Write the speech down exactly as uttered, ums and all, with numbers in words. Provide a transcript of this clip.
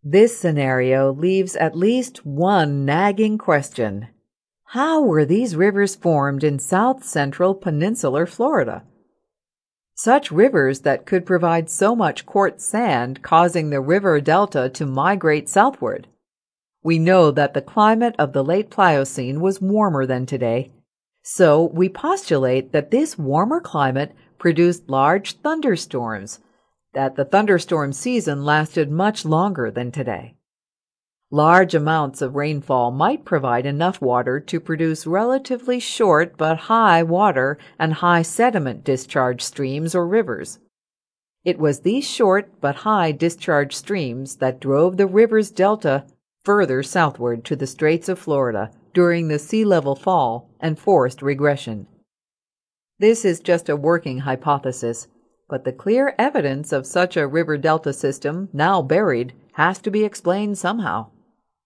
This scenario leaves at least one nagging question. How were these rivers formed in south-central peninsular Florida? Such rivers that could provide so much quartz sand causing the river delta to migrate southward. We know that the climate of the late Pliocene was warmer than today, so we postulate that this warmer climate produced large thunderstorms, that the thunderstorm season lasted much longer than today. Large amounts of rainfall might provide enough water to produce relatively short but high water and high sediment discharge streams or rivers. It was these short but high discharge streams that drove the river's delta further southward to the Straits of Florida during the sea level fall and forced regression. This is just a working hypothesis, but the clear evidence of such a river delta system, now buried, has to be explained somehow.